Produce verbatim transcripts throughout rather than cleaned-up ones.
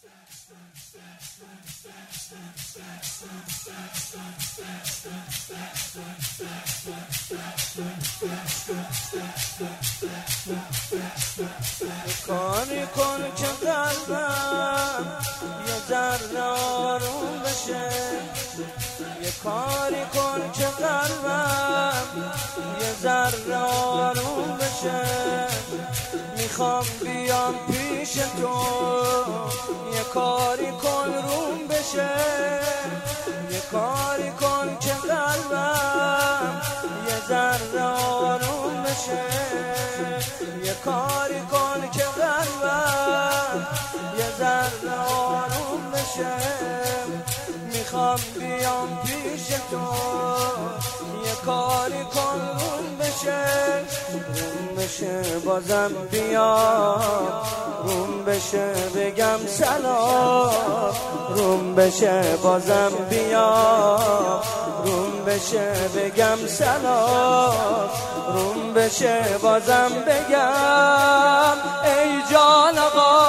کاری کن که قلبم یه ذره آروم بشه، یه کاری کن که قلبم یه ذره آروم بشه. میخوام بیام پیش تو، یه کاری کن روم بشه، یه کاری کن که قلبم یه ذره آروم بشه، یه کاری کن که قلبم یه ذره آروم بشه. میخوام بیام پیش تو، یه کاری کن روم بشه، روم بشه بازم بیام، روم بشه بگم سلام، روم بشه بازم بیام، روم بشه بگم سلام، روم بشه بازم بگم ای جان آقا،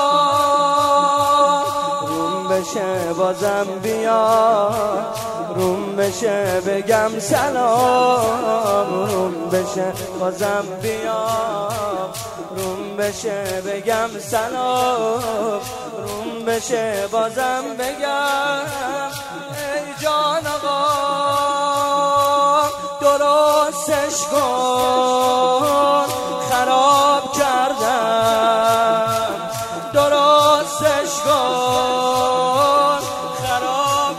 روم بشه بازم بیام، روم بشه بگم سلام، روم بشه بازم بیام، روم بشه بگم سلام، روم بشه بازم بگم ای جان آقا. درستش کن خراب کردم، درستش کن خراب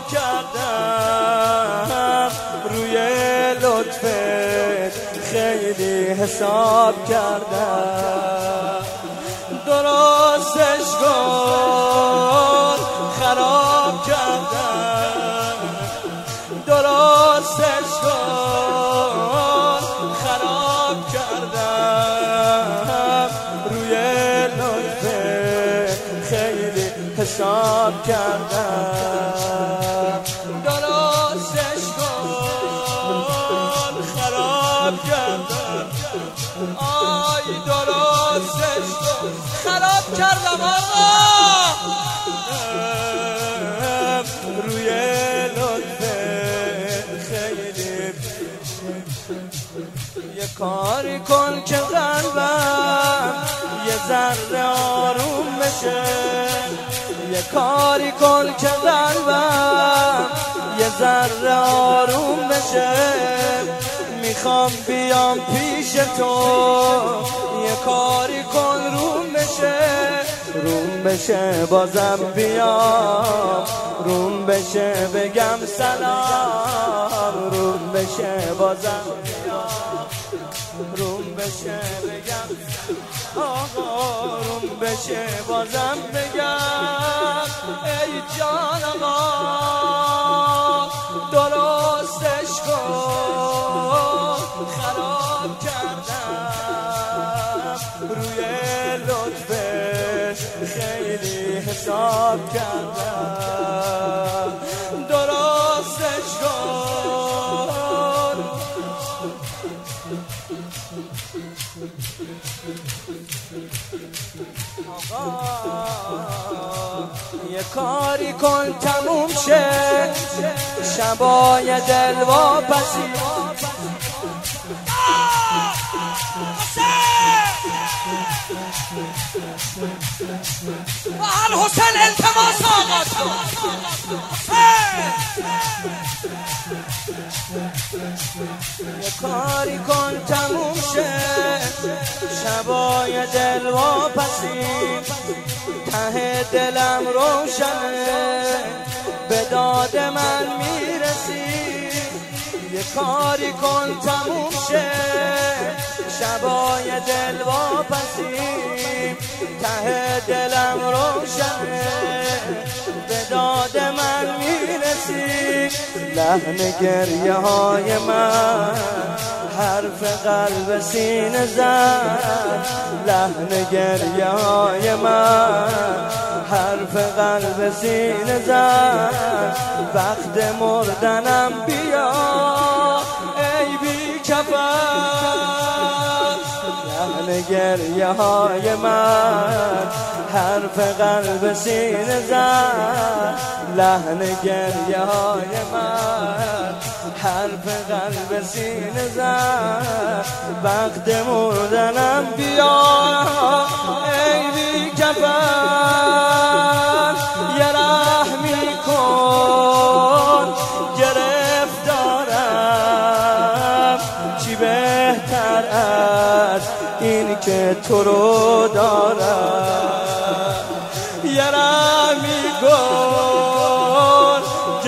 کردم، روی لطفت خیلی حساب کردم. درستش کن خراب کردم، درستش کن خراب کردم، روی لطفت خیلی حساب کردم. درستش کن خراب کردم، آی درستش کن خراب کردم آقا، روی لطفت خیلی. یه کاری کن که قلبم یه ذره آروم بشه، یه کاری کن که قلبم یه ذره آروم بشه. میخوام بیام پیش تو، یه کاری کن روم بشه، روم بشه بازم بیام، روم بشه بگم سلام، روم بشه بازم بیام، روم بشه بگم آقا، روم بشه بازم بگم ای جان آقا. درستش کن خراب کردم، روی لطفش خیلی حساب کردم. درستش کن آقا، یه کاری کن تموم شه شبای دل واپسی. حسین التماس آقا، یه کاری کن تموم شه شبای دل واپسی. ته دلم روشنه به داد من میرسی، یه کاری کن تموم شه شبای دل واپسی. ته دلم روشنه به داد من میرسی. لحن گریه های من حرف قلب سینه زد، لحن گریه های من حرف قلب سینه زد. وقت مردنم بیا ای بی کفن، لحن گریه های من حرف قلب سینه زد، لحن گریه های من حرف قلب سینه زد. وقت مردنم بیا ای بی کفن، یه رحمی کن گرفتارم. چی بهتر از این که تو رو دارم، یه رحمی کن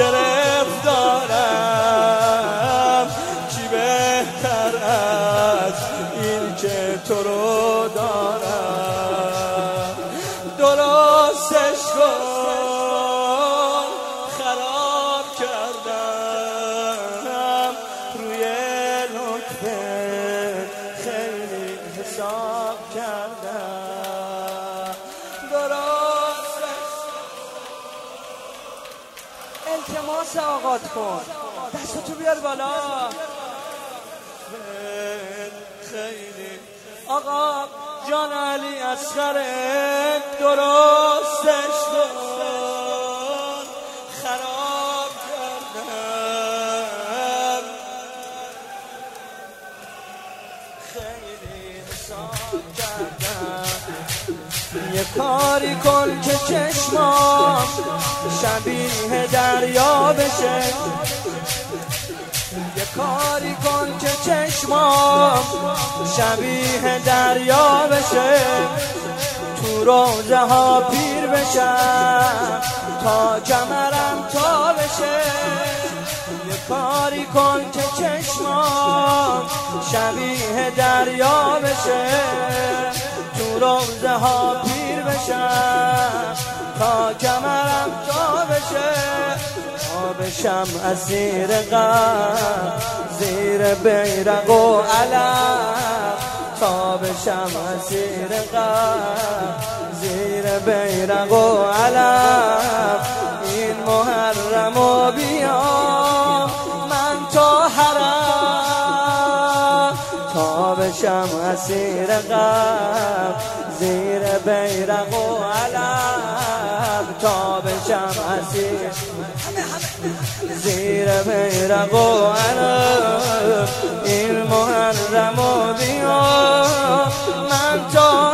گرفتارم. چی بهتر از این که تو رو دارم. درستش کن خراب کردم، روی لطفت خیلی حساب کردم. درستش التماس آقات کن، دستتو بیار بالا. خیلی آقا جان علی اصغره، درستش کن خراب کردم، خیلی حساب کردم. یه کاری کن که چشمام شبیه دریا بشه، یه کاری کن که چشمام شبیه دریا بشه. تو روزه ها پیر بشم تا کمرم تا بشه. یه کاری کن که چشمام شبیه دریا بشه. تو روزه ها پیر بشم تا کمرم تا بشه. تا بشم اسیر غم زیر بیرق و علم، تا بشم اسیر غم زیر بیرق و علم. این محرم و بیام من تا حرم، تا بشم اسیر غم زیر بیرق و علم. تا بشم اسیر زیر بیرق و علم. این محرم و بیام من تا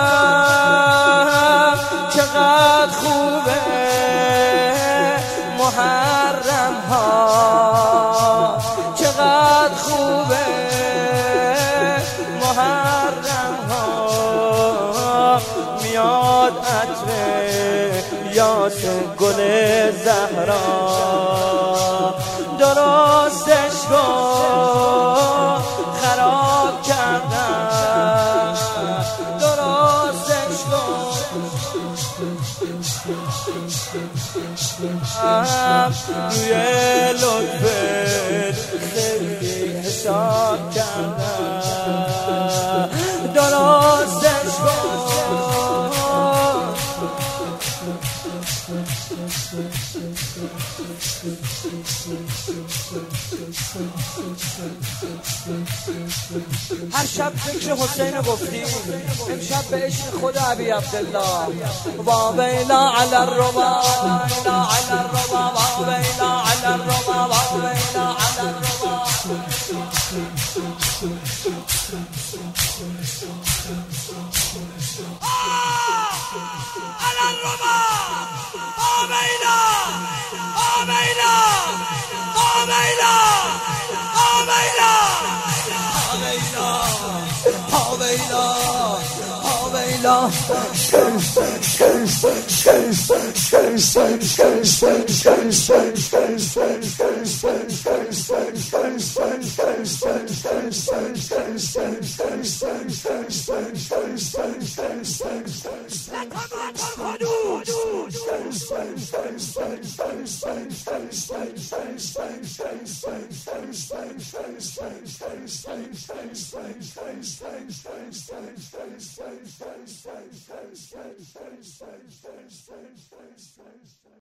حرم. چقدر خوبه محرم ها، چقدر خوبه محرم ها. میاد عطر یاس گل زهرا، درستش کن خراب کردم، درستش کن روی لطفت خیلی حساب کردم. درستش کن هر شب فکر حسین گفتی، امشب به عشق خود ابی عبدالله. با بیلا علی الربا، بیلا علی الربا، با بیلا علی الربا، با بیلا علی الربا. على الربا آمينا آمينا آمينا آمينا آمينا آمينا